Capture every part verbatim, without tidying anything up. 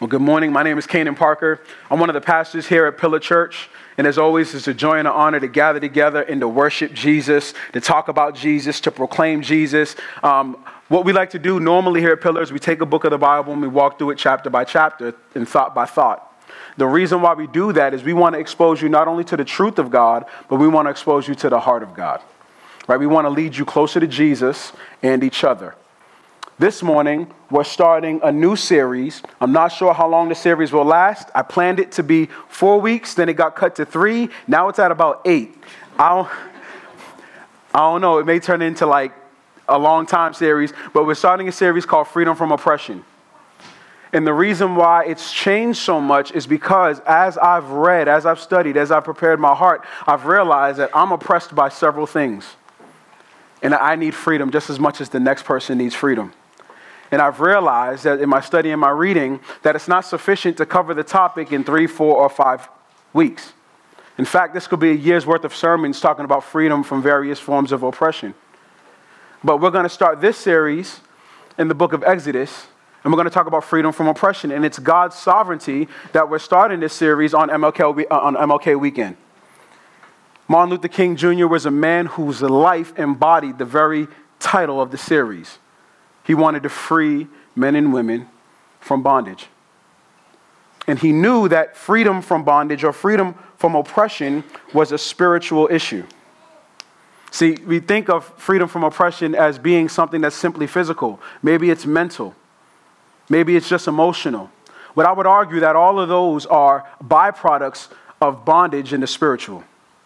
Well, good morning. My name is Kanan Parker. I'm one of the pastors here at Pillar Church. And as always, it's a joy and an honor to gather together and to worship Jesus, to talk about Jesus, to proclaim Jesus. Um, what we like to do normally here at Pillar is we take a book of the Bible and we walk through it chapter by chapter and thought by thought. The reason why we do that is we want to expose you not only to the truth of God, but we want to expose you to the heart of God. Right? We want to lead you closer to Jesus and each other. This morning, we're starting a new series. I'm not sure how long the series will last. I planned it to be four weeks, then it got cut to three. Now it's at about eight. I don't, I don't know. It may turn into like a long time series, but we're starting a series called Freedom from Oppression. And the reason why it's changed so much is because as I've read, as I've studied, as I've prepared my heart, I've realized that I'm oppressed by several things. And I need freedom just as much as the next person needs freedom. And I've realized that in my study and my reading that it's not sufficient to cover the topic in three, four, or five weeks. In fact, this could be a year's worth of sermons talking about freedom from various forms of oppression. But we're going to start this series in the book of Exodus, and we're going to talk about freedom from oppression. And it's God's sovereignty that we're starting this series on M L K, on M L K weekend. Martin Luther King Junior was a man whose life embodied the very title of the series. He wanted to free men and women from bondage. And he knew that freedom from bondage or freedom from oppression was a spiritual issue. See, we think of freedom from oppression as being something that's simply physical. Maybe it's mental. Maybe it's just emotional. But I would argue that all of those are byproducts of bondage in the spiritual.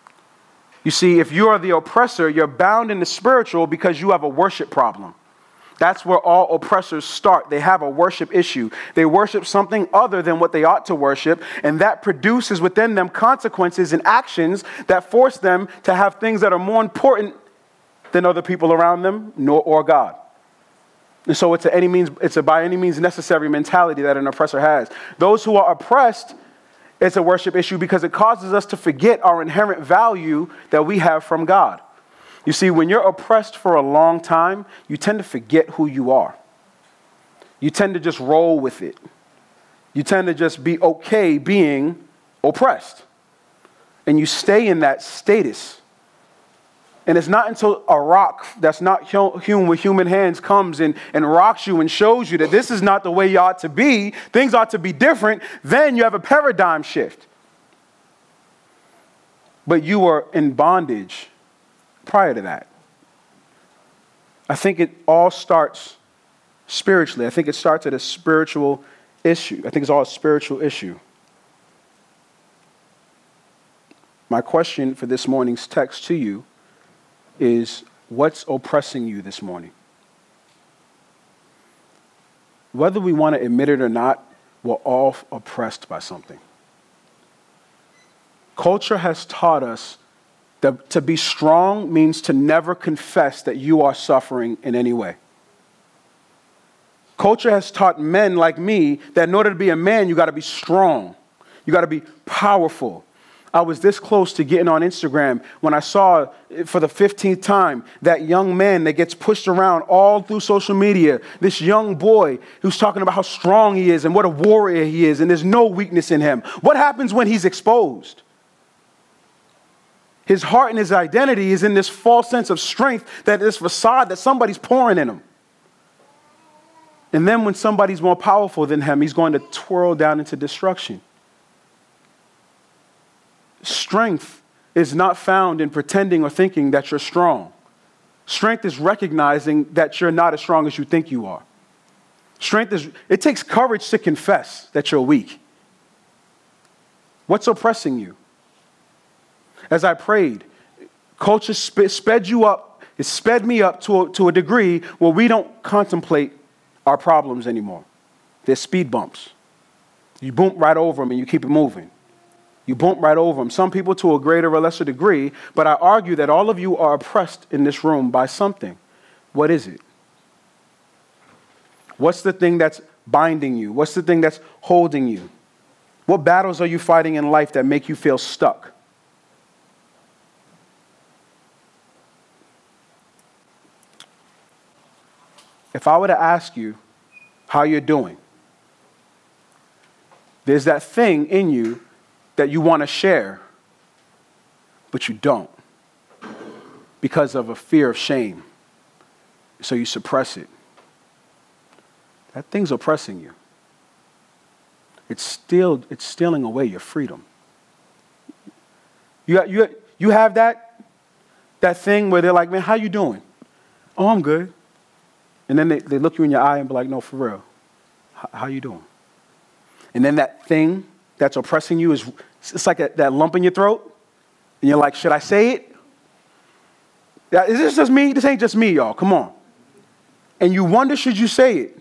You see, if you are the oppressor, you're bound in the spiritual because you have a worship problem. That's where all oppressors start. They have a worship issue. They worship something other than what they ought to worship, and that produces within them consequences and actions that force them to have things that are more important than other people around them, nor or God. And so it's a any means, it's a by any means necessary mentality that an oppressor has. Those who are oppressed, it's a worship issue because it causes us to forget our inherent value that we have from God. You see, when you're oppressed for a long time, you tend to forget who you are. You tend to just roll with it. You tend to just be okay being oppressed. And you stay in that status. And it's not until a rock that's not hewn with human hands comes and, and rocks you and shows you that this is not the way you ought to be, things ought to be different, then you have a paradigm shift. But you were in bondage prior to that. I think it all starts spiritually. I think it starts at a spiritual issue. I think it's all a spiritual issue. My question for this morning's text to you is, what's oppressing you this morning? Whether we want to admit it or not, we're all oppressed by something. Culture has taught us that to be strong means to never confess that you are suffering in any way. Culture has taught men like me that in order to be a man, you got to be strong. You got to be powerful. I was this close to getting on Instagram when I saw for the fifteenth time that young man that gets pushed around all through social media, this young boy who's talking about how strong he is and what a warrior he is, and there's no weakness in him. What happens when he's exposed? His heart and his identity is in this false sense of strength, that this facade that somebody's pouring in him. And then when somebody's more powerful than him, he's going to twirl down into destruction. Strength is not found in pretending or thinking that you're strong. Strength is recognizing that you're not as strong as you think you are. Strength is, it takes courage to confess that you're weak. What's oppressing you? As I prayed, culture sp- sped you up, it sped me up to a, to a degree where we don't contemplate our problems anymore. They're speed bumps. You bump right over them and you keep it moving. You bump right over them. Some people to a greater or lesser degree, but I argue that all of you are oppressed in this room by something. What is it? What's the thing that's binding you? What's the thing that's holding you? What battles are you fighting in life that make you feel stuck? If I were to ask you how you're doing, There's that thing in you that you want to share, but you don't because of a fear of shame. So you suppress it. That thing's oppressing you. It's still it's stealing away your freedom. You you you have that that thing where they're like, man, how you doing? Oh, I'm good. And then they, they look you in your eye and be like, no, for real. How, how you doing? And then that thing that's oppressing you is it's like a, that lump in your throat. And you're like, should I say it? Yeah, is this just me? This ain't just me, y'all. Come on. And you wonder, should you say it?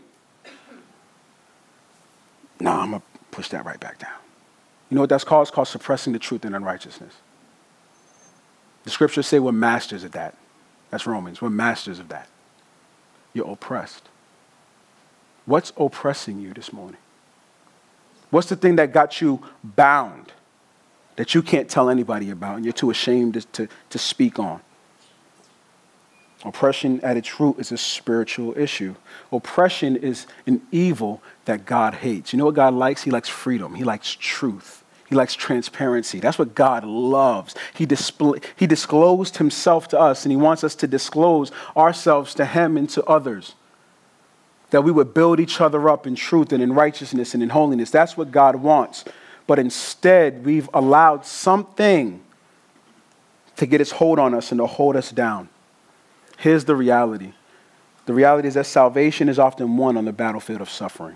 No, I'm going to push that right back down. You know what that's called? It's called suppressing the truth in unrighteousness. The scriptures say we're masters of that. That's Romans. We're masters of that. You're oppressed. What's oppressing you this morning? What's the thing that got you bound that you can't tell anybody about and you're too ashamed to, to, to speak on? Oppression at its root is a spiritual issue. Oppression is an evil that God hates. You know what God likes? He likes freedom. He likes truth. He likes transparency. That's what God loves. He, display, he disclosed himself to us, and he wants us to disclose ourselves to him and to others. That we would build each other up in truth and in righteousness and in holiness. That's what God wants. But instead, we've allowed something to get its hold on us and to hold us down. Here's the reality. The reality is that salvation is often won on the battlefield of suffering.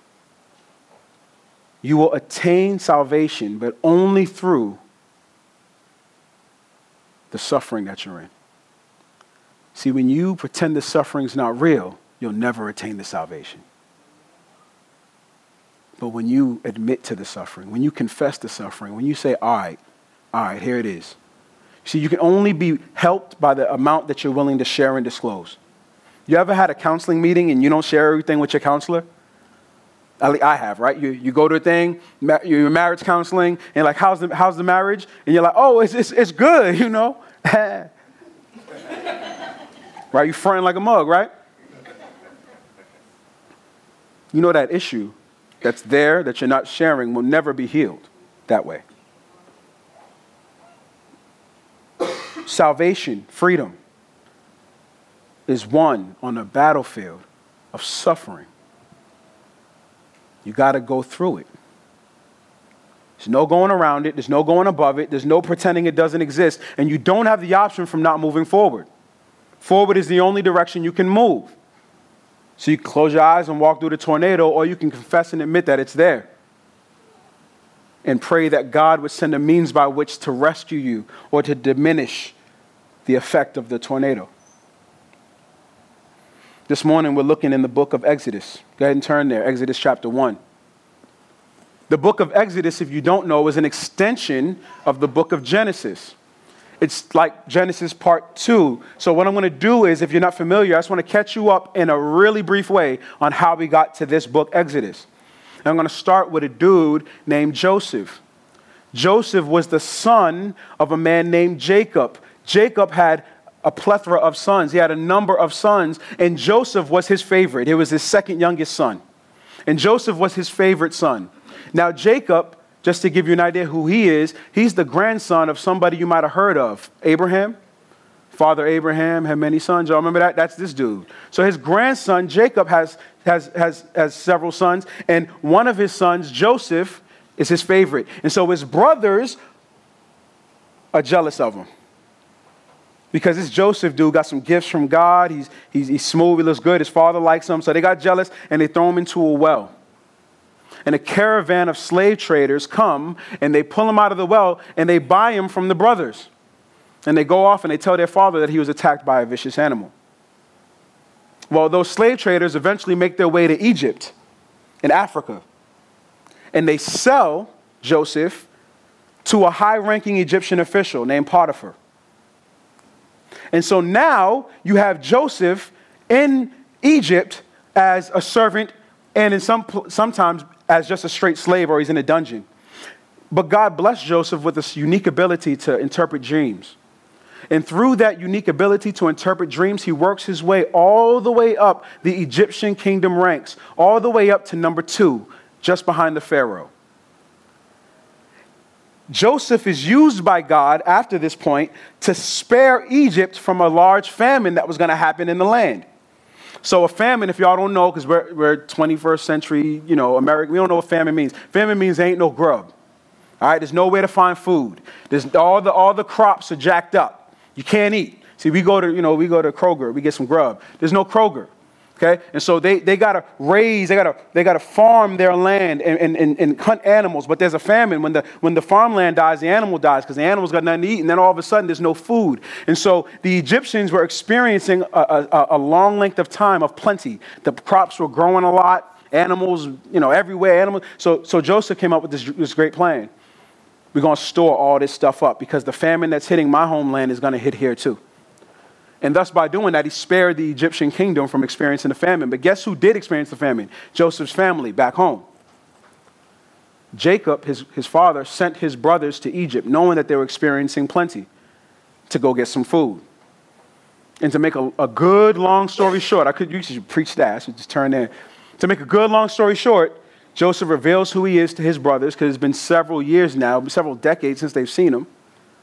You will attain salvation, but only through the suffering that you're in. See, when you pretend the suffering's not real, you'll never attain the salvation. But when you admit to the suffering, when you confess the suffering, when you say, all right, all right, here it is. See, you can only be helped by the amount that you're willing to share and disclose. You ever had a counseling meeting and you don't share everything with your counselor? I have, right? You you go to a thing, you're marriage counseling, and like, how's the how's the marriage? And you're like, oh, it's it's, it's good, you know. Right? You fronting like a mug, right? You know that issue that's there that you're not sharing will never be healed that way. Salvation, freedom, is won on a battlefield of suffering. You got to go through it. There's no going around it. There's no going above it. There's no pretending it doesn't exist. And you don't have the option from not moving forward. Forward is the only direction you can move. So you can close your eyes and walk through the tornado, or you can confess and admit that it's there. And pray that God would send a means by which to rescue you or to diminish the effect of the tornado. This morning, we're looking in the book of Exodus. Go ahead and turn there, Exodus chapter one. The book of Exodus, if you don't know, is an extension of the book of Genesis. It's like Genesis part two. So what I'm going to do is, if you're not familiar, I just want to catch you up in a really brief way on how we got to this book, Exodus. And I'm going to start with a dude named Joseph. Joseph was the son of a man named Jacob. Jacob had a plethora of sons. He had a number of sons, and Joseph was his favorite. He was his second youngest son. And Joseph was his favorite son. Now, Jacob, just to give you an idea who he is, he's the grandson of somebody you might have heard of, Abraham. Father Abraham had many sons. Y'all remember that? That's this dude. So his grandson, Jacob, has, has, has, has several sons, and one of his sons, Joseph, is his favorite. And so his brothers are jealous of him. Because this Joseph dude got some gifts from God. He's, he's, he's smooth. He looks good. His father likes him. So they got jealous and they throw him into a well. And a caravan of slave traders come and they pull him out of the well and they buy him from the brothers. And they go off and they tell their father that he was attacked by a vicious animal. Well, those slave traders eventually make their way to Egypt in Africa. And they sell Joseph to a high-ranking Egyptian official named Potiphar. And so now you have Joseph in Egypt as a servant and in some sometimes as just a straight slave, or he's in a dungeon. But God blessed Joseph with this unique ability to interpret dreams. And through that unique ability to interpret dreams, he works his way all the way up the Egyptian kingdom ranks, all the way up to number two, just behind the Pharaoh. Joseph is used by God after this point to spare Egypt from a large famine that was going to happen in the land. So a famine, if y'all don't know, because we're, we're twenty-first century, you know, America, we don't know what famine means. Famine means there ain't no grub. All right, there's nowhere to find food. There's all the all the crops are jacked up. You can't eat. See, we go to, you know, we go to Kroger, we get some grub. There's no Kroger. Okay, and so they, they gotta raise, they gotta they gotta farm their land and, and, and, and hunt animals. But there's a famine when the when the farmland dies, the animal dies because the animal's got nothing to eat, and then all of a sudden there's no food. And so the Egyptians were experiencing a, a, a long length of time of plenty. The crops were growing a lot, animals, you know, everywhere. Animals. So so Joseph came up with this this great plan. We're gonna store all this stuff up because the famine that's hitting my homeland is gonna hit here too. And thus, by doing that, he spared the Egyptian kingdom from experiencing the famine. But guess who did experience the famine? Joseph's family back home. Jacob, his, his father, sent his brothers to Egypt, knowing that they were experiencing plenty, to go get some food. And to make a, a good long story short, I could you should preach that, I should just turn there. To make a good long story short, Joseph reveals who he is to his brothers, because it's been several years now, several decades since they've seen him.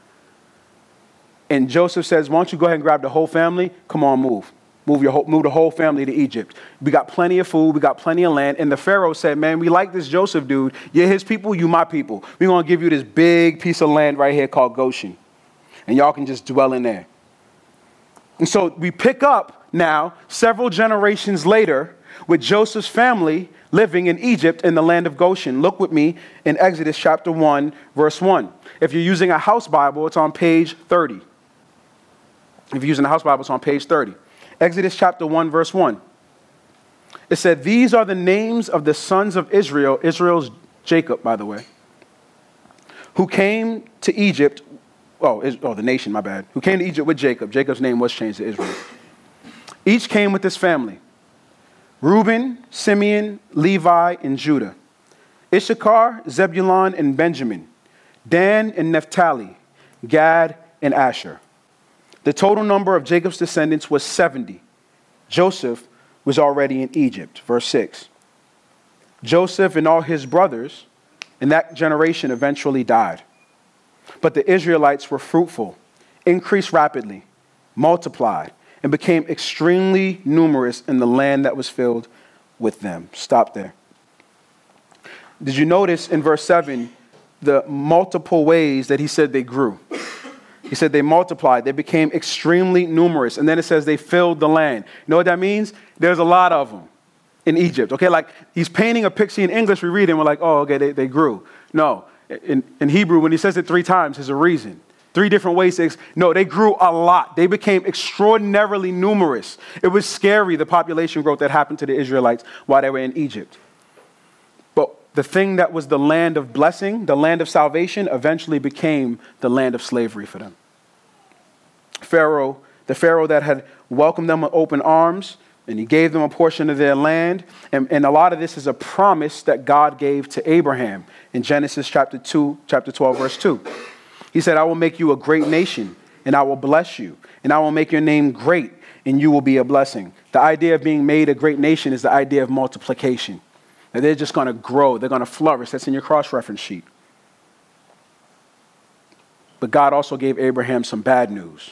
And Joseph says, why don't you go ahead and grab the whole family? Come on, move. Move your whole, move the whole family to Egypt. We got plenty of food. We got plenty of land. And the Pharaoh said, man, we like this Joseph dude. You're his people. You my people. We're going to give you this big piece of land right here called Goshen. And y'all can just dwell in there. And so we pick up now, several generations later, with Joseph's family living in Egypt in the land of Goshen. Look with me in Exodus chapter one, verse one. If you're using a house Bible, it's on page thirty. If you're using the house Bible, it's on page thirty. Exodus chapter one, verse one. It said, these are the names of the sons of Israel, Israel's Jacob, by the way, who came to Egypt, oh, is, oh, the nation, my bad, who came to Egypt with Jacob. Jacob's name was changed to Israel. Each came with his family. Reuben, Simeon, Levi, and Judah. Issachar, Zebulun, and Benjamin. Dan and Naphtali. Gad and Asher. The total number of Jacob's descendants was seventy. Joseph was already in Egypt. Verse six. Joseph and all his brothers in that generation eventually died. But the Israelites were fruitful, increased rapidly, multiplied, and became extremely numerous in the land that was filled with them. Stop there. Did you notice in verse seven the multiple ways that he said they grew? He said they multiplied. They became extremely numerous. And then it says they filled the land. You know what that means? There's a lot of them in Egypt. Okay, like he's painting a picture in English. We read it and we're like, oh, okay, they, they grew. No, in, in Hebrew, when he says it three times, there's a reason. Three different ways. To ex- no, they grew a lot. They became extraordinarily numerous. It was scary, the population growth that happened to the Israelites while they were in Egypt. But the thing that was the land of blessing, the land of salvation, eventually became the land of slavery for them. Pharaoh, the Pharaoh that had welcomed them with open arms, and he gave them a portion of their land. And, and a lot of this is a promise that God gave to Abraham in Genesis chapter two, chapter twelve, verse two. He said, I will make you a great nation, and I will bless you, and I will make your name great, and you will be a blessing. The idea of being made a great nation is the idea of multiplication. That they're just going to grow. They're going to flourish. That's in your cross-reference sheet. But God also gave Abraham some bad news.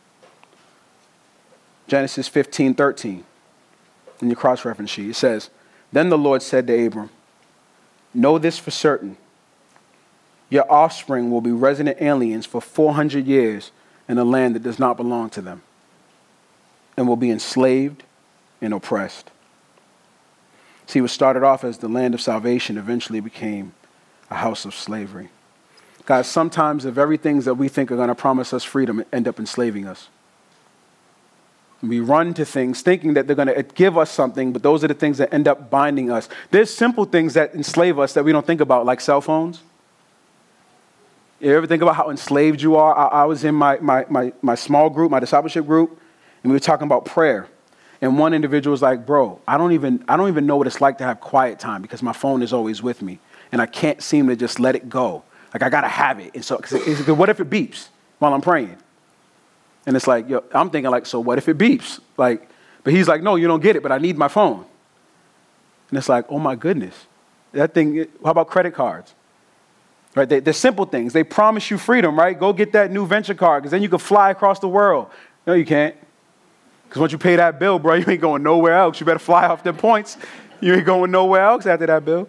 Genesis fifteen thirteen, in your cross-reference sheet, it says, then the Lord said to Abram, know this for certain. Your offspring will be resident aliens for four hundred years in a land that does not belong to them, and will be enslaved and oppressed. See, what started off as the land of salvation eventually became a house of slavery. Guys, sometimes the very things that we think are going to promise us freedom end up enslaving us. We run to things thinking that they're going to give us something, but those are the things that end up binding us. There's simple things that enslave us that we don't think about, like cell phones. You ever think about how enslaved you are? I, I was in my, my, my, my small group, my discipleship group, and we were talking about prayer. And one individual was like, bro, I don't even I don't even know what it's like to have quiet time because my phone is always with me. And I can't seem to just let it go. Like, I got to have it. And so, cause it, what if it beeps while I'm praying? And it's like, yo, I'm thinking like, so what if it beeps? Like, but he's like, no, you don't get it, but I need my phone. And it's like, oh my goodness. That thing, how about credit cards? Right? They, they're simple things. They promise you freedom, right? Go get that new venture card because then you can fly across the world. No, you can't. Because once you pay that bill, bro, you ain't going nowhere else. You better fly off them points. You ain't going nowhere else after that bill.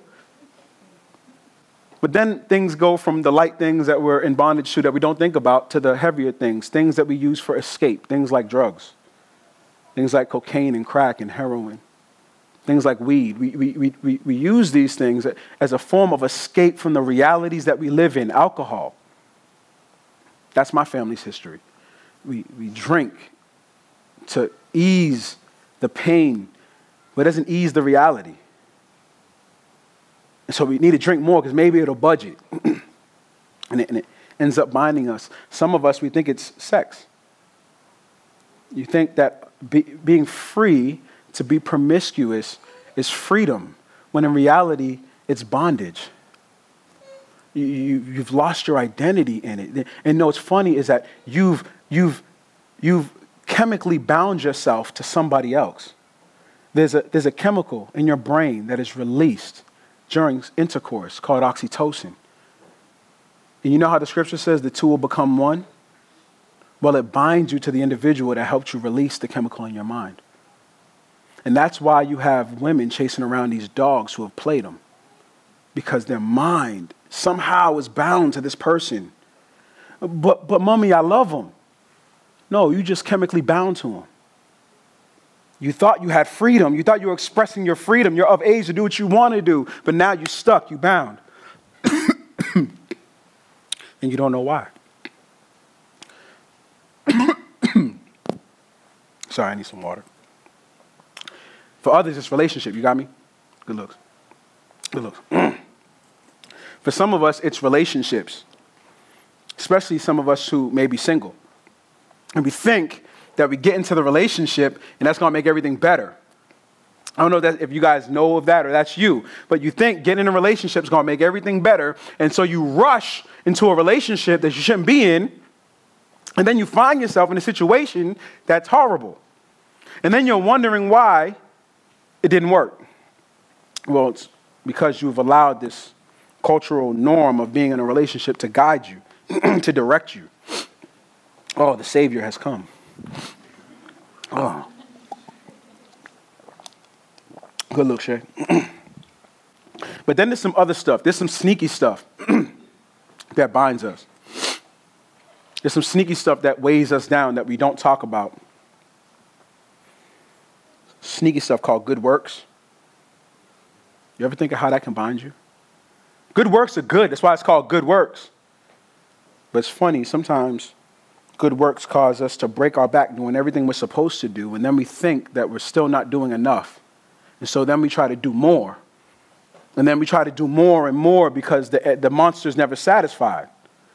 But then things go from the light things that we're in bondage to that we don't think about to the heavier things, things that we use for escape, things like drugs, things like cocaine and crack and heroin, things like weed. We, we, we, we, we use these things as a form of escape from the realities that we live in. Alcohol. That's my family's history. We, we drink to ease the pain, but it doesn't ease the reality. And so we need to drink more because maybe it'll budget. and, it, and it ends up binding us. Some of us, we think it's sex. You think that be, being free to be promiscuous is freedom, when in reality, it's bondage. You, you, you've lost your identity in it. And no, what's funny is that you've, you've, you've chemically bound yourself to somebody else. There's a, there's a chemical in your brain that is released during intercourse called oxytocin. And you know how the scripture says the two will become one? Well, it binds you to the individual that helped you release the chemical in your mind. And that's why you have women chasing around these dogs who have played them. Because their mind somehow is bound to this person. But, but mommy, I love him. No, you just chemically bound to him. You thought you had freedom. You thought you were expressing your freedom. You're of age to do what you want to do. But now you're stuck. You're bound. And you don't know why. Sorry, I need some water. For others, it's relationship. You got me? Good looks. Good looks. For some of us, it's relationships, especially some of us who may be single. And we think that we get into the relationship and that's going to make everything better. I don't know that if you guys know of that or that's you, but you think getting in a relationship is going to make everything better. And so you rush into a relationship that you shouldn't be in. And then you find yourself in a situation that's horrible. And then you're wondering why it didn't work. Well, it's because you've allowed this cultural norm of being in a relationship to guide you, to direct you. Oh, the Savior has come. Oh. Good look, Shay. But then there's some other stuff. There's some sneaky stuff that binds us. There's some sneaky stuff that weighs us down that we don't talk about. Sneaky stuff called good works. You ever think of how that can bind you? Good works are good. That's why it's called good works. But it's funny, sometimes good works cause us to break our back doing everything we're supposed to do, and then we think that we're still not doing enough. And so then we try to do more. And then we try to do more and more because the, the monster's never satisfied.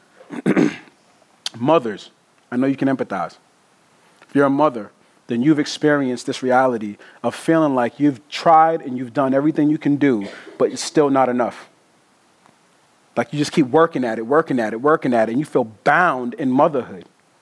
Mothers, I know you can empathize. If you're a mother, then you've experienced this reality of feeling like you've tried and you've done everything you can do, but it's still not enough. Like you just keep working at it, working at it, working at it, and you feel bound in motherhood.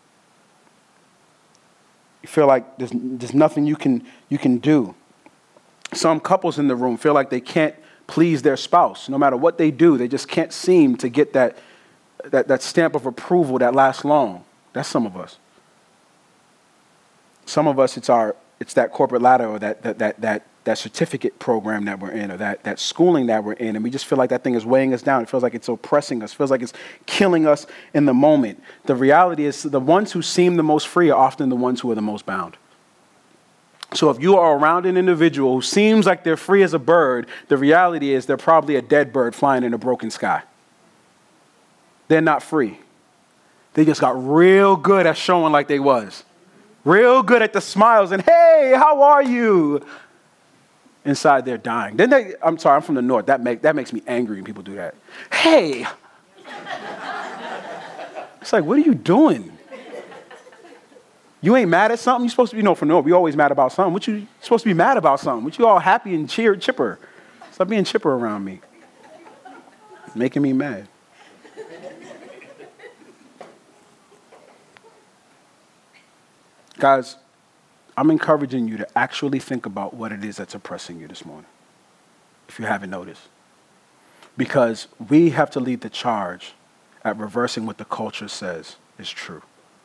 You feel like there's, there's nothing you can, you can do. Some couples in the room feel like they can't please their spouse. No matter what they do, they just can't seem to get that, that, that stamp of approval that lasts long. That's some of us. Some of us, it's our, it's that corporate ladder or that that that that, that certificate program that we're in or that, that schooling that we're in, and we just feel like that thing is weighing us down. It feels like it's oppressing us. It feels like it's killing us in the moment. The reality is the ones who seem the most free are often the ones who are the most bound. So if you are around an individual who seems like they're free as a bird, the reality is they're probably a dead bird flying in a broken sky. They're not free. They just got real good at showing like they was. Real good at the smiles and, hey, how are you? Inside they're dying. Then they, I'm sorry, I'm from the north. That, make, that makes me angry when people do that. Hey. It's like, what are you doing? You ain't mad at something? You're supposed to be, you know, from the north, we always mad about something. What you you're supposed to be mad about something? What you all happy and cheer, chipper? Stop being chipper around me. Making me mad. Guys, I'm encouraging you to actually think about what it is that's oppressing you this morning, if you haven't noticed. Because we have to lead the charge at reversing what the culture says is true.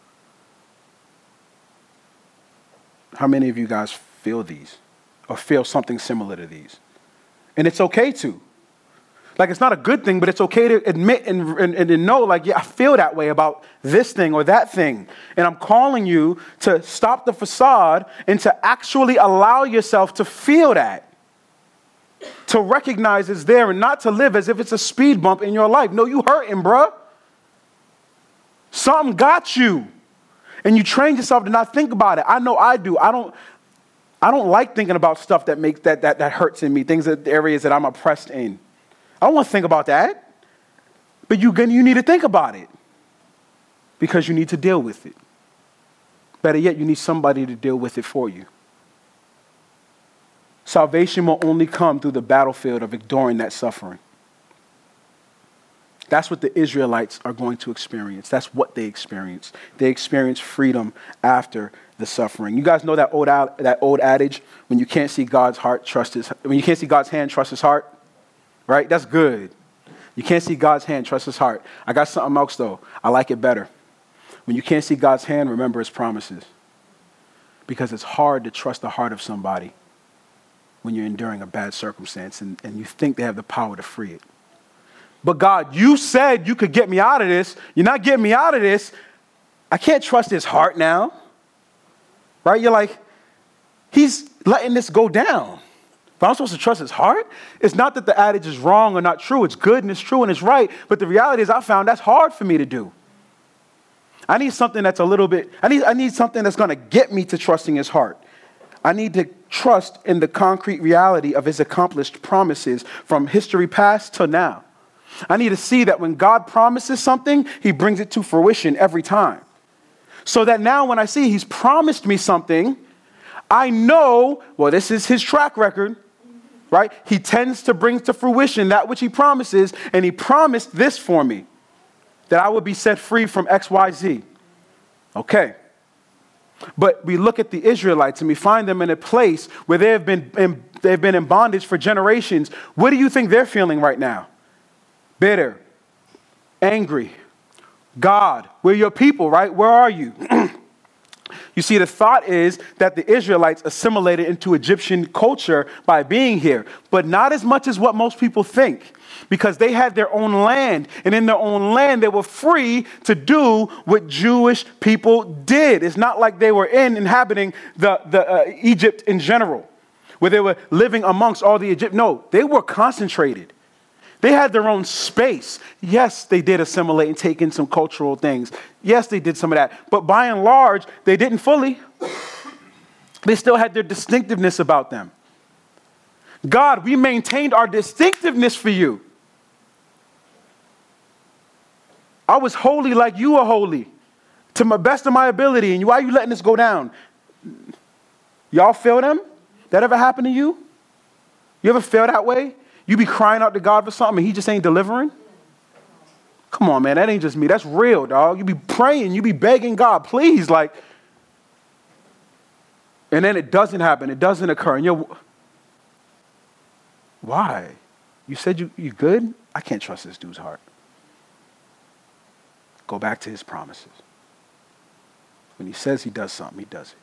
How many of you guys feel these or feel something similar to these? And it's okay to. Like, it's not a good thing, but it's okay to admit and, and, and know, like, yeah, I feel that way about this thing or that thing. And I'm calling you to stop the facade and to actually allow yourself to feel that. To recognize it's there and not to live as if it's a speed bump in your life. No, you hurting, bruh. Something got you. And you train yourself to not think about it. I know I do. I don't I don't like thinking about stuff that makes that that, that hurts in me, things that areas that I'm oppressed in. I don't want to think about that. But you, you need to think about it. Because you need to deal with it. Better yet, you need somebody to deal with it for you. Salvation will only come through the battlefield of ignoring that suffering. That's what the Israelites are going to experience. That's what they experience. They experience freedom after the suffering. You guys know that old that old adage, when you can't see God's heart, trust his when you can't see God's hand, trust his heart? Right? That's good. You can't see God's hand, trust his heart. I got something else though. I like it better. When you can't see God's hand, remember his promises. Because it's hard to trust the heart of somebody when you're enduring a bad circumstance and, and you think they have the power to free it. But God, you said you could get me out of this. You're not getting me out of this. I can't trust his heart now. Right? You're like, he's letting this go down. But I'm supposed to trust his heart? It's not that the adage is wrong or not true. It's good and it's true and it's right. But the reality is I found that's hard for me to do. I need something that's a little bit, I need, I need something that's going to get me to trusting his heart. I need to trust in the concrete reality of his accomplished promises from history past to now. I need to see that when God promises something, he brings it to fruition every time. So that now when I see he's promised me something, I know, well, this is his track record, right? He tends to bring to fruition that which he promises, and he promised this for me, that I would be set free from X, Y, Z. Okay. But we look at the Israelites and we find them in a place where they have been in, they've been in bondage for generations. What do you think they're feeling right now? Bitter, angry. God, we're your people, right? Where are you? You see, the thought is that the Israelites assimilated into Egyptian culture by being here, but not as much as what most people think, because they had their own land, and in their own land, they were free to do what Jewish people did. It's not like they were in inhabiting the, the uh, Egypt in general, where they were living amongst all the Egypt. No, they were concentrated. They had their own space. Yes, they did assimilate and take in some cultural things. Yes, they did some of that. But by and large, they didn't fully. They still had their distinctiveness about them. God, we maintained our distinctiveness for you. I was holy like you are holy, to my best of my ability. And why are you letting this go down? Y'all feel them? That ever happened to you? You ever feel that way? You be crying out to God for something and he just ain't delivering? Come on, man. That ain't just me. That's real, dog. You be praying. You be begging God, please, like. And then it doesn't happen. It doesn't occur. And you're, why? You said you, you good? I can't trust this dude's heart. Go back to his promises. When he says he does something, he does it.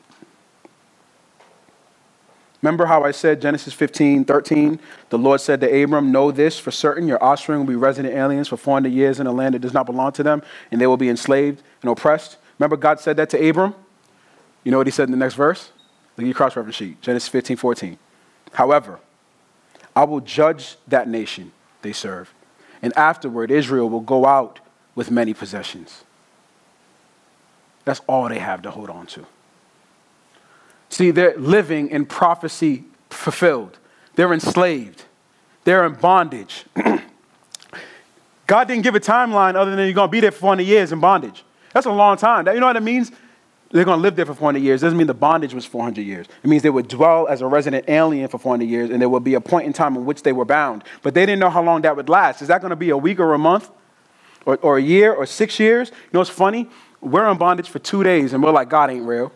Remember how I said Genesis fifteen, thirteen, the Lord said to Abram, know this for certain, your offspring will be resident aliens for four hundred years in a land that does not belong to them, and they will be enslaved and oppressed. Remember God said that to Abram? You know what he said in the next verse? Look at your cross-reference sheet, Genesis fifteen, fourteen. However, I will judge that nation they serve, and afterward Israel will go out with many possessions. That's all they have to hold on to. See, they're living in prophecy fulfilled. They're enslaved. They're in bondage. God didn't give a timeline other than you're going to be there for four hundred years in bondage. That's a long time. You know what it means? They're going to live there for four hundred years. It doesn't mean the bondage was four hundred years. It means they would dwell as a resident alien for four hundred years, and there would be a point in time in which they were bound. But they didn't know how long that would last. Is that going to be a week or a month or, or a year or six years? You know what's funny? We're in bondage for two days, and we're like, God ain't real.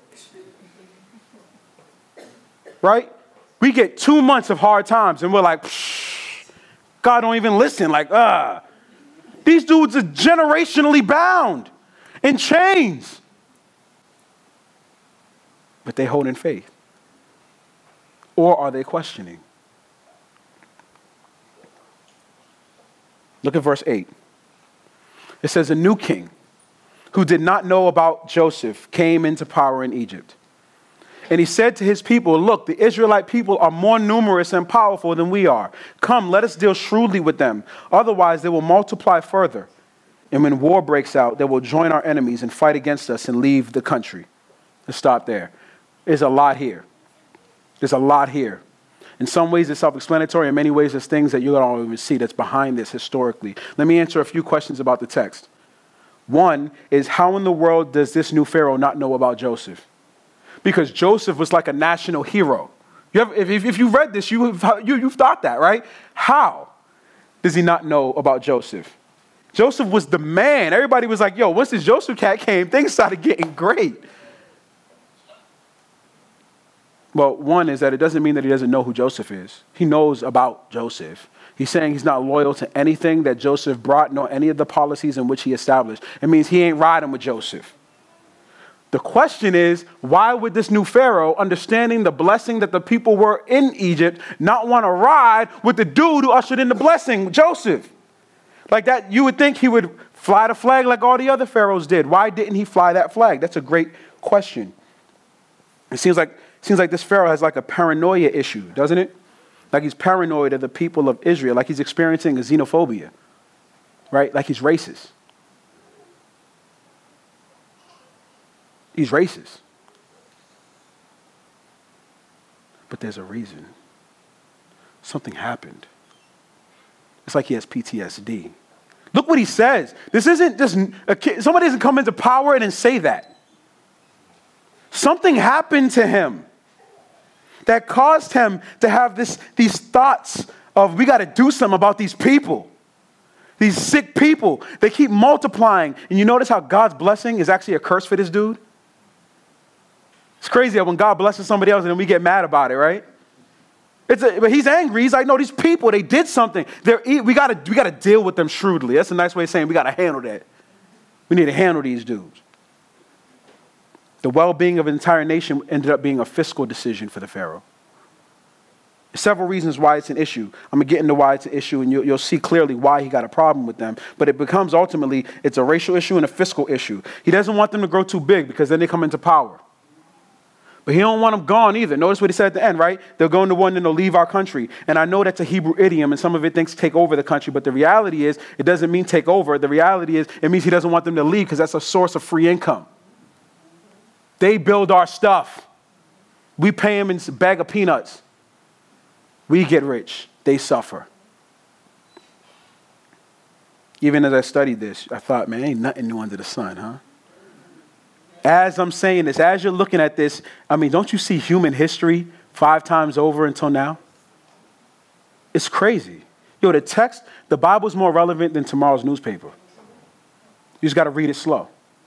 Right? We get two months of hard times and we're like, psh, God don't even listen. Like, ah. These dudes are generationally bound in chains. But they hold in faith. Or are they questioning? Look at verse eight. It says, a new king who did not know about Joseph came into power in Egypt. And he said to his people, look, the Israelite people are more numerous and powerful than we are. Come, let us deal shrewdly with them. Otherwise, they will multiply further. And when war breaks out, they will join our enemies and fight against us and leave the country. Let's stop there. There's a lot here. There's a lot here. In some ways, it's self-explanatory. In many ways, there's things that you don't even see that's behind this historically. Let me answer a few questions about the text. One is, how in the world does this new Pharaoh not know about Joseph? Because Joseph was like a national hero. You have, if, if you read this, you have, you, you've thought that, right? How does he not know about Joseph? Joseph was the man. Everybody was like, yo, once this Joseph cat came, things started getting great. Well, one is that it doesn't mean that he doesn't know who Joseph is. He knows about Joseph. He's saying he's not loyal to anything that Joseph brought, nor any of the policies in which he established. It means he ain't riding with Joseph. The question is, why would this new Pharaoh, understanding the blessing that the people were in Egypt, not want to ride with the dude who ushered in the blessing, Joseph? Like that, you would think he would fly the flag like all the other pharaohs did. Why didn't he fly that flag? That's a great question. It seems like Seems like this Pharaoh has like a paranoia issue, doesn't it? Like he's paranoid of the people of Israel, like he's experiencing a xenophobia, right? Like he's racist. He's racist. But there's a reason. Something happened. It's like he has P T S D. Look what he says. This isn't just a kid. Somebody doesn't come into power and then say that. Something happened to him that caused him to have this, these thoughts of, we got to do something about these people. These sick people. They keep multiplying. And you notice how God's blessing is actually a curse for this dude? It's crazy that when God blesses somebody else and then we get mad about it, right? It's a, but he's angry. He's like, no, these people, they did something. They're, we got to we got to deal with them shrewdly. That's a nice way of saying we got to handle that. We need to handle these dudes. The well-being of an entire nation ended up being a fiscal decision for the Pharaoh. Several reasons why it's an issue. I'm going to get into why it's an issue, and you'll, you'll see clearly why he got a problem with them. But it becomes ultimately, it's a racial issue and a fiscal issue. He doesn't want them to grow too big because then they come into power. But he don't want them gone either. Notice what he said at the end, right? They'll go into one and they'll leave our country. And I know that's a Hebrew idiom, and some of it thinks take over the country. But the reality is, it doesn't mean take over. The reality is, it means he doesn't want them to leave because that's a source of free income. They build our stuff. We pay them in a bag of peanuts. We get rich. They suffer. Even as I studied this, I thought, man, ain't nothing new under the sun, huh? As I'm saying this, as you're looking at this, I mean, don't you see human history five times over until now? It's crazy. Yo, the text, the Bible's more relevant than tomorrow's newspaper. You just got to read it slow.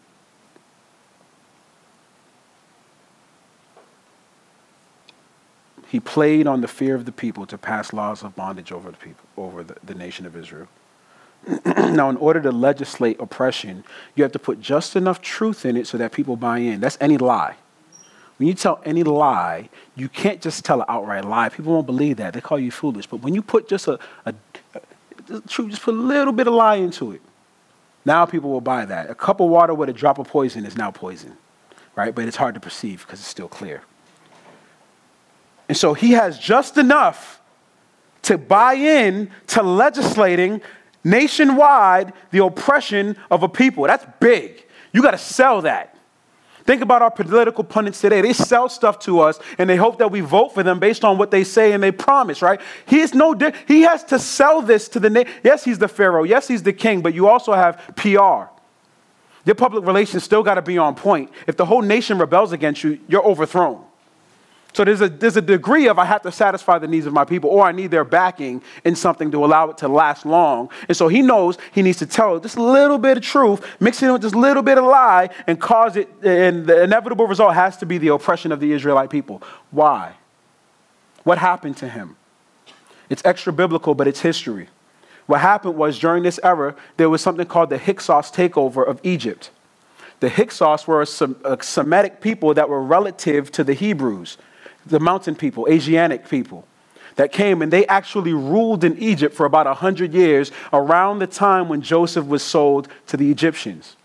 He played on the fear of the people to pass laws of bondage over the people, over the, the nation of Israel. Now, in order to legislate oppression, you have to put just enough truth in it so that people buy in. That's any lie. When you tell any lie, you can't just tell an outright lie. People won't believe that. They call you foolish. But when you put just a, a, a truth, just put a little bit of lie into it, now people will buy that. A cup of water with a drop of poison is now poison, right? But it's hard to perceive because it's still clear. And so he has just enough to buy in to legislating nationwide the oppression of a people. That's big. You got to sell that. Think about our political pundits today. They sell stuff to us and they hope that we vote for them based on what they say and they promise, right? He is no di- he has to sell this to the nation. Yes, he's the Pharaoh. Yes, he's the king, but you also have P R. Your public relations still got to be on point. If the whole nation rebels against you, you're overthrown. So there's a, there's a degree of I have to satisfy the needs of my people, or I need their backing in something to allow it to last long. And so he knows he needs to tell just a little bit of truth, mix it in with just a little bit of lie, and cause it, and the inevitable result has to be the oppression of the Israelite people. Why? What happened to him? It's extra biblical, but it's history. What happened was during this era, there was something called the Hyksos takeover of Egypt. The Hyksos were a, Sem- a Semitic people that were relative to the Hebrews, the mountain people, Asiatic people that came, and they actually ruled in Egypt for about one hundred years around the time when Joseph was sold to the Egyptians.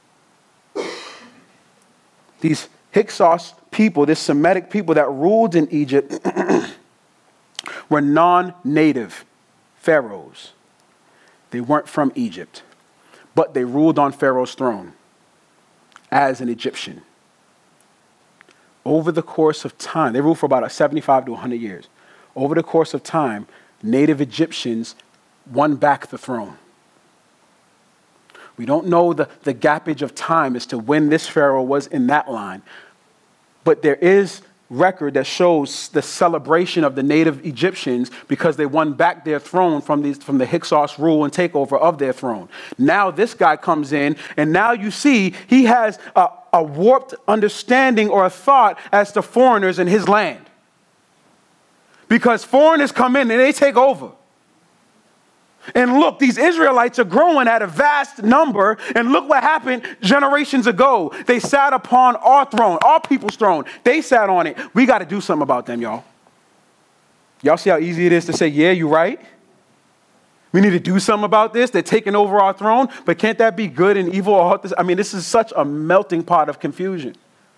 These Hyksos people, this Semitic people that ruled in Egypt were non-native pharaohs. They weren't from Egypt, but they ruled on Pharaoh's throne as an Egyptian. Over the course of time, they ruled for about seventy-five to one hundred years. Over the course of time, native Egyptians won back the throne. We don't know the, the gapage of time as to when this pharaoh was in that line, but there is record that shows the celebration of the native Egyptians because they won back their throne from these from the Hyksos rule and takeover of their throne. Now this guy comes in, and now you see he has a, a warped understanding or a thought as to foreigners in his land. Because foreigners come in and they take over. And look, these Israelites are growing at a vast number. And look what happened generations ago. They sat upon our throne, our people's throne. They sat on it. We got to do something about them, y'all. Y'all see how easy it is to say, yeah, you're right. We need to do something about this. They're taking over our throne. But can't that be good and evil? I mean, this is such a melting pot of confusion.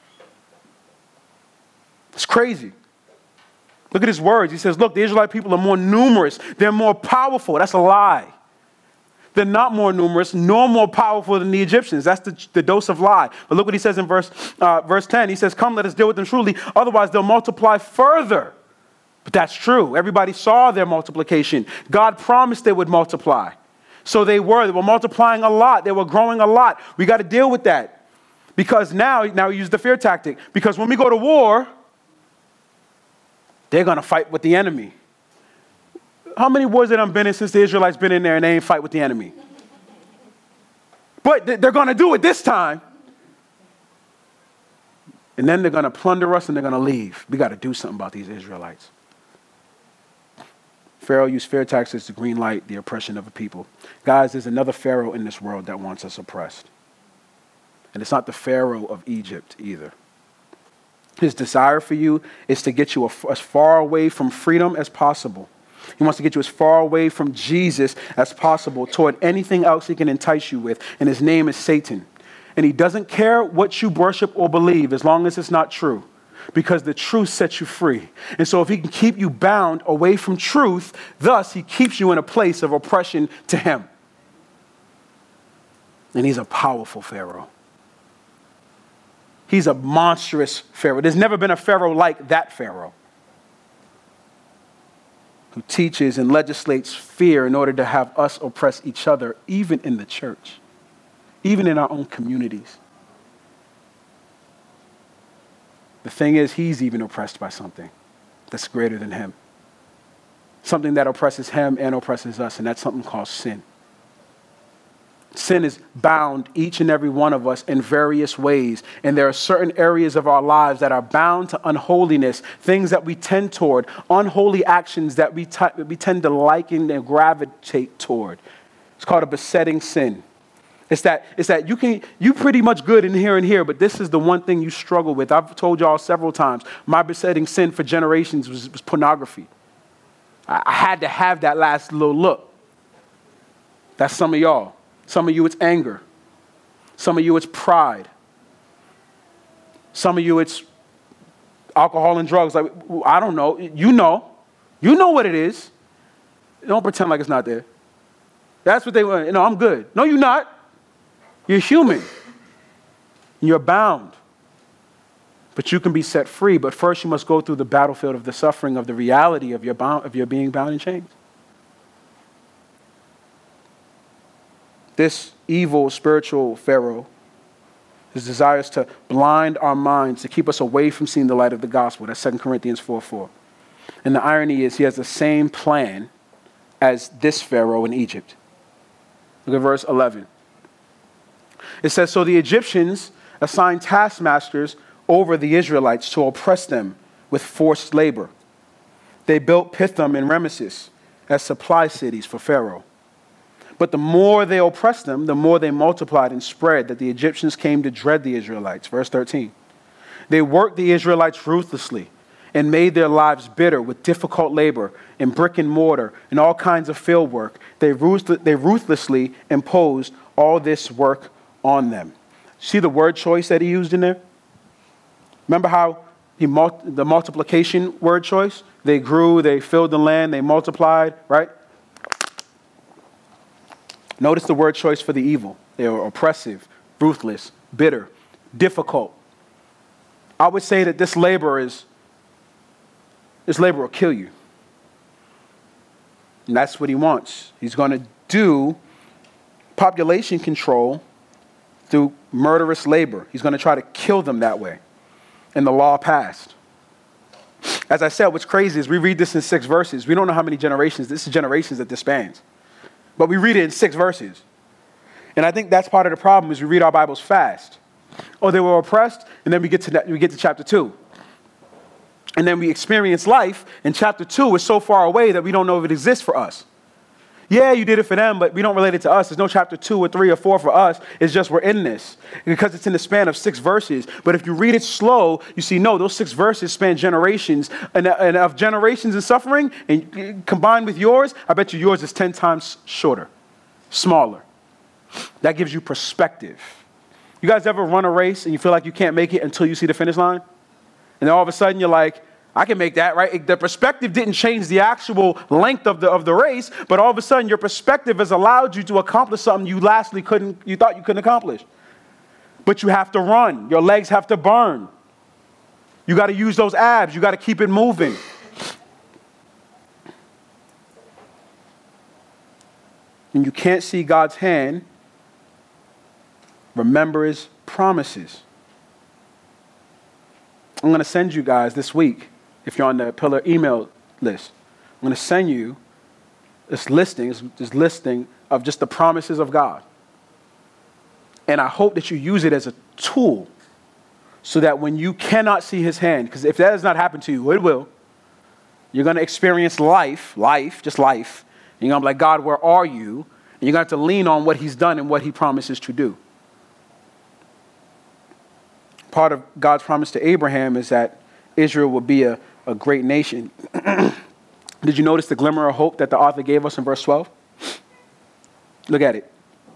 It's crazy. Look at his words. He says, look, the Israelite people are more numerous. They're more powerful. That's a lie. They're not more numerous, nor more powerful than the Egyptians. That's the, the dose of lie. But look what he says in verse, uh, verse ten. He says, come, let us deal with them truly. Otherwise, they'll multiply further. But that's true. Everybody saw their multiplication. God promised they would multiply. So they were. They were multiplying a lot. They were growing a lot. We got to deal with that. Because now, now we use the fear tactic. Because when we go to war, they're going to fight with the enemy. How many wars have been in since the Israelites been in there and they ain't fight with the enemy? But they're going to do it this time. And then they're going to plunder us and they're going to leave. We got to do something about these Israelites. Pharaoh used fear tactics to green light the oppression of a people. Guys, there's another Pharaoh in this world that wants us oppressed. And it's not the Pharaoh of Egypt either. His desire for you is to get you as far away from freedom as possible. He wants to get you as far away from Jesus as possible toward anything else he can entice you with. And his name is Satan. And he doesn't care what you worship or believe as long as it's not true, because the truth sets you free. And so if he can keep you bound away from truth, thus he keeps you in a place of oppression to him. And he's a powerful Pharaoh. He's a monstrous Pharaoh. There's never been a Pharaoh like that Pharaoh, who teaches and legislates fear in order to have us oppress each other, even in the church, even in our own communities. The thing is, he's even oppressed by something that's greater than him. Something that oppresses him and oppresses us, and that's something called sin. Sin is bound each and every one of us in various ways. And there are certain areas of our lives that are bound to unholiness, things that we tend toward, unholy actions that we, t- we tend to liken and gravitate toward. It's called a besetting sin. It's that, it's that you can, you pretty much good in here and here, but this is the one thing you struggle with. I've told y'all several times, my besetting sin for generations was, was pornography. I, I had to have that last little look. That's some of y'all. Some of you, it's anger. Some of you, it's pride. Some of you, it's alcohol and drugs. Like, I don't know. You know. You know what it is. Don't pretend like it's not there. That's what they want. No, I'm good. No, you're not. You're human. You're bound. But you can be set free. But first, you must go through the battlefield of the suffering of the reality of your, bound, of your being bound in chains. This evil spiritual Pharaoh, his desire is to blind our minds, to keep us away from seeing the light of the gospel. That's Second Corinthians four four. And the irony is he has the same plan as this Pharaoh in Egypt. Look at verse eleven. It says, so the Egyptians assigned taskmasters over the Israelites to oppress them with forced labor. They built Pithom and Rameses as supply cities for Pharaoh. But the more they oppressed them, the more they multiplied and spread, that the Egyptians came to dread the Israelites. Verse thirteen. They worked the Israelites ruthlessly and made their lives bitter with difficult labor and brick and mortar and all kinds of field work. They, ruth- they ruthlessly imposed all this work on them. See the word choice that he used in there? Remember how he mul- the multiplication word choice? They grew, they filled the land, they multiplied, right? Notice the word choice for the evil. They were oppressive, ruthless, bitter, difficult. I would say that this labor is, this labor will kill you. And that's what he wants. He's going to do population control through murderous labor. He's going to try to kill them that way. And the law passed. As I said, what's crazy is we read this in six verses. We don't know how many generations. This is generations that this spans. But we read it in six verses. And I think that's part of the problem is we read our Bibles fast. Oh, they were oppressed, and then we get to that, we get to chapter two. And then we experience life, and chapter two is so far away that we don't know if it exists for us. Yeah, you did it for them, but we don't relate it to us. There's no chapter two or three or four for us. It's just we're in this because it's in the span of six verses. But if you read it slow, you see, no, those six verses span generations. And, and of generations and suffering, and combined with yours, I bet you yours is ten times shorter, smaller. That gives you perspective. You guys ever run a race and you feel like you can't make it until you see the finish line? And then all of a sudden you're like, I can make that, right? The perspective didn't change the actual length of the of the race, but all of a sudden your perspective has allowed you to accomplish something you lastly couldn't, you thought you couldn't accomplish. But you have to run. Your legs have to burn. You got to use those abs. You got to keep it moving. And you can't see God's hand. Remember his promises. I'm going to send you guys this week, if you're on the Pillar email list, I'm going to send you this listing, this, this listing of just the promises of God. And I hope that you use it as a tool so that when you cannot see his hand, because if that has not happened to you, it will, you're going to experience life, life, just life. And you're going to be like, God, where are you? And you're going to have to lean on what he's done and what he promises to do. Part of God's promise to Abraham is that Israel will be a, a great nation. Did you notice the glimmer of hope that the author gave us in verse twelve? Look at it.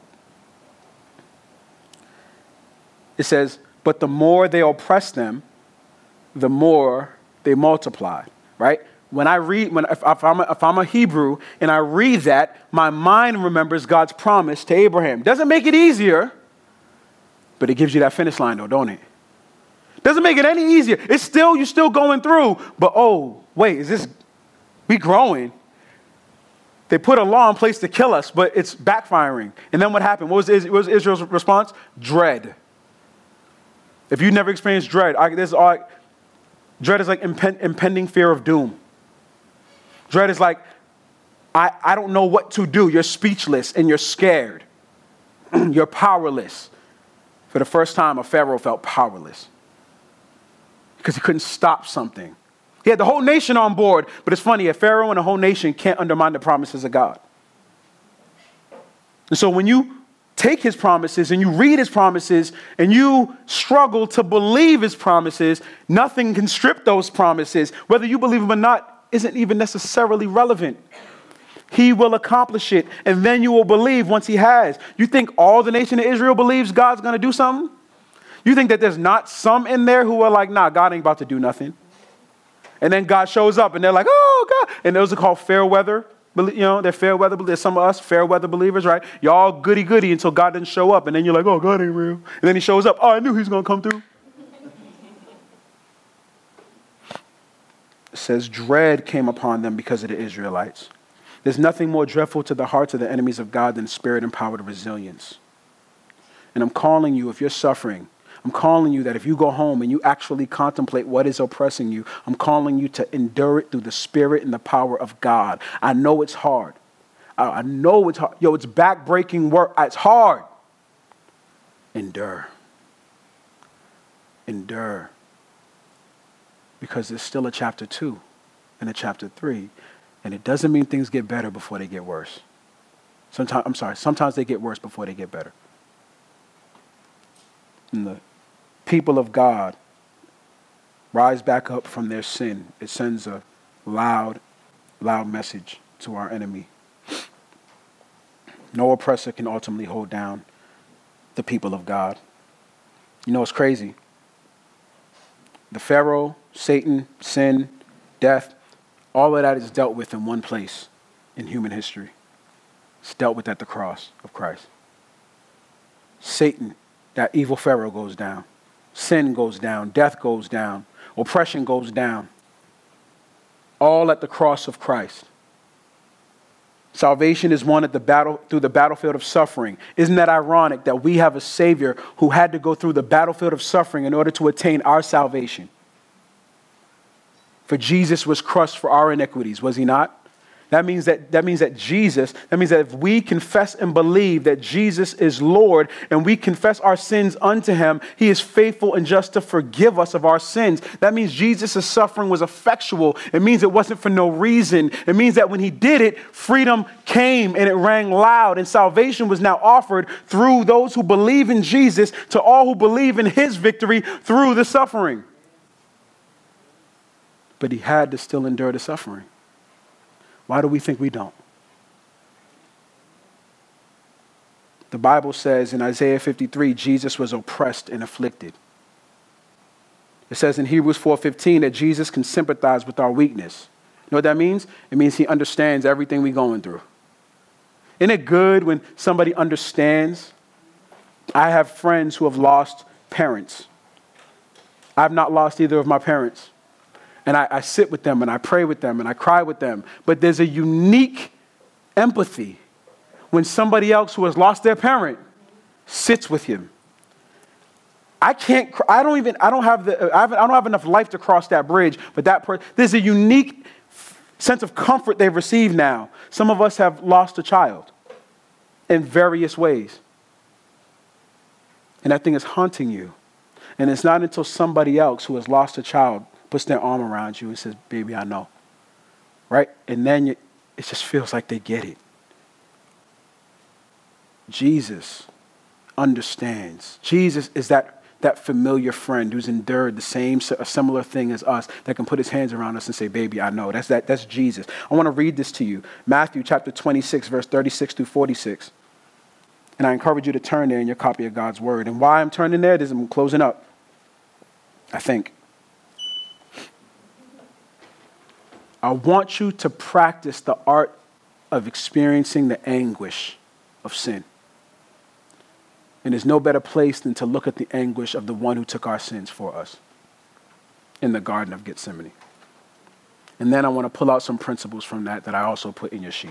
It says, but the more they oppressed them, the more they multiplied, right? When I read, when if, if, I'm a, if I'm a Hebrew and I read that, my mind remembers God's promise to Abraham. Doesn't make it easier, but it gives you that finish line though, don't it? Doesn't make it any easier. It's still, you're still going through, but oh, wait, is this, we growing? They put a law in place to kill us, but it's backfiring. And then what happened? What was, what was Israel's response? Dread. If you've never experienced dread, I, this all, dread is like impen, impending fear of doom. Dread is like, I, I don't know what to do. You're speechless and you're scared. You're powerless. For the first time, a Pharaoh felt powerless because he couldn't stop something. He had the whole nation on board, but it's funny, a Pharaoh and a whole nation can't undermine the promises of God. And so when you take his promises and you read his promises and you struggle to believe his promises, nothing can strip those promises. Whether you believe them or not isn't even necessarily relevant. He will accomplish it, and then you will believe once he has. You think all the nation of Israel believes God's going to do something? You think that there's not some in there who are like, nah, God ain't about to do nothing. And then God shows up, and they're like, oh, God. And those are called fair weather. You know, they're fair weather. There's some of us fair weather believers, right? Y'all goody goody until God didn't show up, and then you're like, oh, God ain't real. And then he shows up. Oh, I knew he was going to come through. It says dread came upon them because of the Israelites. There's nothing more dreadful to the hearts of the enemies of God than spirit-empowered resilience. And I'm calling you, if you're suffering, I'm calling you that if you go home and you actually contemplate what is oppressing you, I'm calling you to endure it through the spirit and the power of God. I know it's hard. I know it's hard. Yo, it's back-breaking work. It's hard. Endure. Endure. Because there's still a chapter two and a chapter three. And it doesn't mean things get better before they get worse. Sometimes, I'm sorry, sometimes they get worse before they get better. And the people of God rise back up from their sin. It sends a loud, loud message to our enemy. No oppressor can ultimately hold down the people of God. You know, it's crazy. The Pharaoh, Satan, sin, death, all of that is dealt with in one place in human history. It's dealt with at the cross of Christ. Satan, that evil Pharaoh, goes down. Sin goes down. Death goes down. Oppression goes down. All at the cross of Christ. Salvation is won at the battle through the battlefield of suffering. Isn't that ironic that we have a Savior who had to go through the battlefield of suffering in order to attain our salvation? For Jesus was crushed for our iniquities, was he not? That means that, that means that Jesus, that means that if we confess and believe that Jesus is Lord and we confess our sins unto him, he is faithful and just to forgive us of our sins. That means Jesus' suffering was effectual. It means it wasn't for no reason. It means that when he did it, freedom came and it rang loud, and salvation was now offered through those who believe in Jesus to all who believe in his victory through the suffering. But he had to still endure the suffering. Why do we think we don't? The Bible says in Isaiah fifty-three, Jesus was oppressed and afflicted. It says in Hebrews four fifteen that Jesus can sympathize with our weakness. You know what that means? It means he understands everything we're going through. Isn't it good when somebody understands? I have friends who have lost parents. I've not lost either of my parents. And I, I sit with them and I pray with them and I cry with them. But there's a unique empathy when somebody else who has lost their parent sits with him. I can't, I don't even, I don't have the, I, haven't, I don't have enough life to cross that bridge. But that person, there's a unique sense of comfort they've received now. Some of us have lost a child in various ways. And that thing is haunting you. And it's not until somebody else who has lost a child puts their arm around you and says, baby, I know. Right? And then you, it just feels like they get it. Jesus understands. Jesus is that, that familiar friend who's endured the same, a similar thing as us, that can put his hands around us and say, baby, I know. That's that. That's Jesus. I want to read this to you. Matthew chapter twenty-six, verse thirty-six through forty-six. And I encourage you to turn there in your copy of God's word. And why I'm turning there is I'm closing up, I think. I want you to practice the art of experiencing the anguish of sin. And there's no better place than to look at the anguish of the one who took our sins for us in the Garden of Gethsemane. And then I want to pull out some principles from that that I also put in your sheet.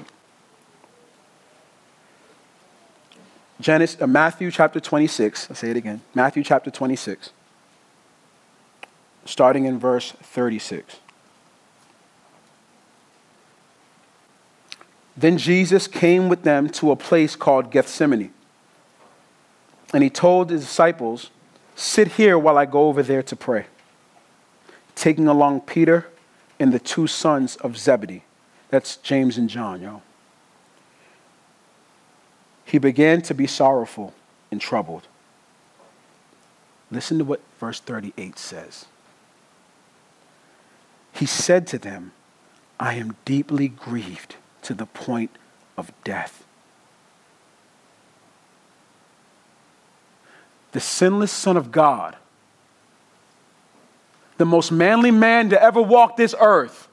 Genesis, uh, Matthew chapter twenty-six, I'll say it again, Matthew chapter twenty-six, starting in verse thirty-six. Then Jesus came with them to a place called Gethsemane. And he told his disciples, sit here while I go over there to pray. Taking along Peter and the two sons of Zebedee. That's James and John, y'all. He began to be sorrowful and troubled. Listen to what verse thirty-eight says. He said to them, I am deeply grieved to the point of death. The sinless Son of God, the most manly man to ever walk this earth,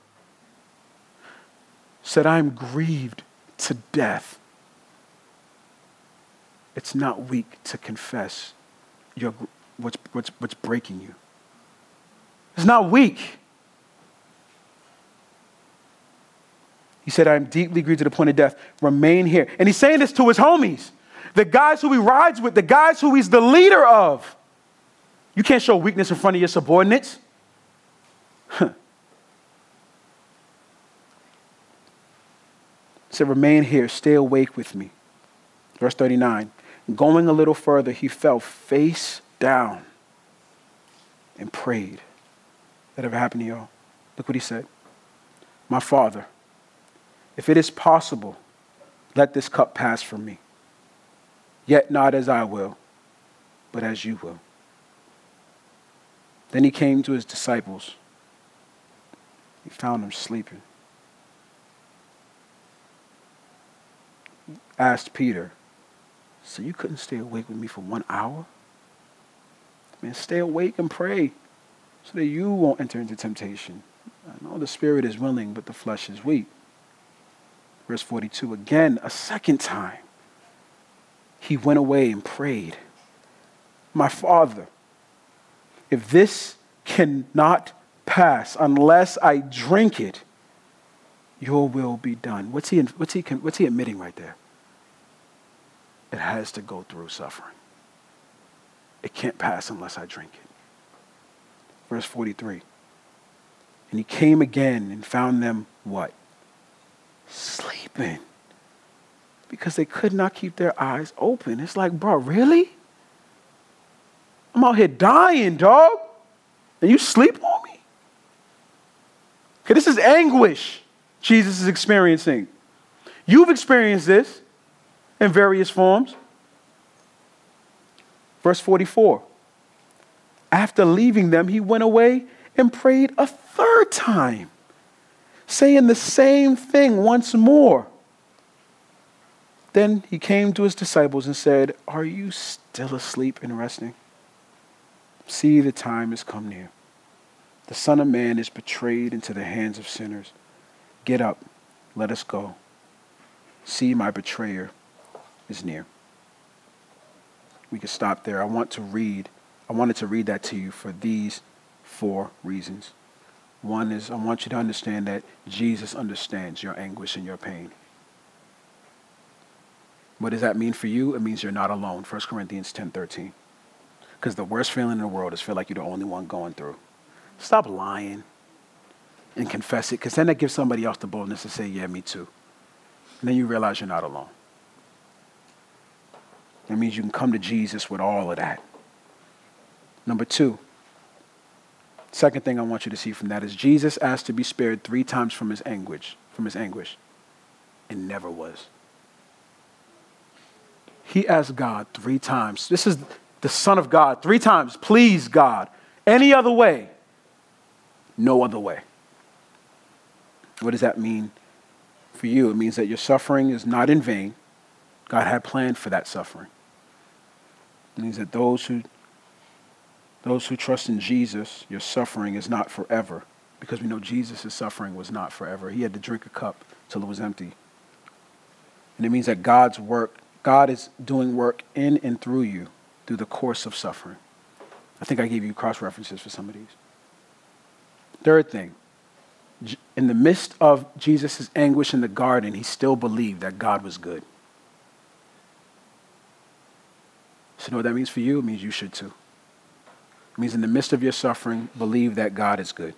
said, I am grieved to death. It's not weak to confess your, what's, what's, what's breaking you. It's not weak. He said, I am deeply grieved to the point of death. Remain here. And he's saying this to his homies, the guys who he rides with, the guys who he's the leader of. You can't show weakness in front of your subordinates. Huh. He said, remain here. Stay awake with me. Verse thirty-nine. Going a little further, he fell face down and prayed. That ever happened to y'all? Look what he said. My Father, if it is possible, let this cup pass from me. Yet not as I will, but as you will. Then he came to his disciples. He found them sleeping. Asked Peter, so you couldn't stay awake with me for one hour? Man, stay awake and pray so that you won't enter into temptation. I know the spirit is willing, but the flesh is weak. Verse forty-two, again, a second time, he went away and prayed, my Father, if this cannot pass unless I drink it, your will be done. What's he, what's he, what's he admitting right there? It has to go through suffering. It can't pass unless I drink it. Verse forty-three. And he came again and found them what? Sleeping. Because they could not keep their eyes open. It's like, bro, really? I'm out here dying, dog. And you sleep on me? Okay, this is anguish Jesus is experiencing. You've experienced this in various forms. Verse forty-four. After leaving them, he went away and prayed a third time, saying the same thing once more. Then he came to his disciples and said, are you still asleep and resting? See, the time has come near. The Son of Man is betrayed into the hands of sinners. Get up, let us go. See, my betrayer is near. We can stop there. I want to read, I wanted to read that to you for these four reasons. One is I want you to understand that Jesus understands your anguish and your pain. What does that mean for you? It means you're not alone. First Corinthians ten thirteen. Because the worst feeling in the world is feel like you're the only one going through. Stop lying and confess it, because then that gives somebody else the boldness to say, yeah, me too. And then you realize you're not alone. That means you can come to Jesus with all of that. Number two, second thing I want you to see from that is Jesus asked to be spared three times from his anguish, from his anguish, and never was. He asked God three times. This is the Son of God, three times, please God, any other way, no other way. What does that mean for you? It means that your suffering is not in vain. God had planned for that suffering. It means that those who those who trust in Jesus, your suffering is not forever, because we know Jesus' suffering was not forever. He had to drink a cup till it was empty. And it means that God's work, God is doing work in and through you through the course of suffering. I think I gave you cross references for some of these. Third thing, in the midst of Jesus' anguish in the garden, he still believed that God was good. So you know what that means for you? It means you should too. It means in the midst of your suffering, believe that God is good.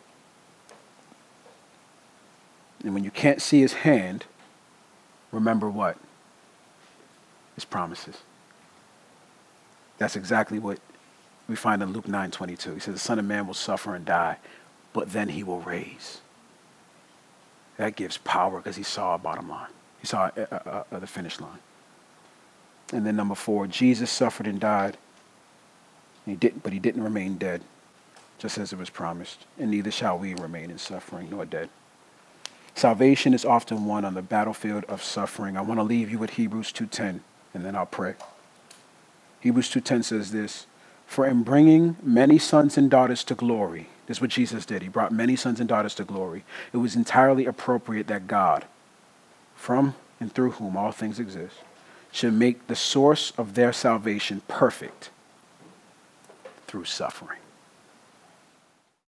And when you can't see his hand, remember what? His promises. That's exactly what we find in Luke nine twenty-two. He says, the Son of Man will suffer and die, but then he will raise. That gives power because he saw a bottom line. He saw uh, uh, uh, the finish line. And then number four, Jesus suffered and died. He didn't, but he didn't remain dead, just as it was promised. And neither shall we remain in suffering nor dead. Salvation is often won on the battlefield of suffering. I want to leave you with Hebrews two ten, and then I'll pray. Hebrews two ten says this, for in bringing many sons and daughters to glory, this is what Jesus did. He brought many sons and daughters to glory. It was entirely appropriate that God, from and through whom all things exist, should make the source of their salvation perfect through suffering.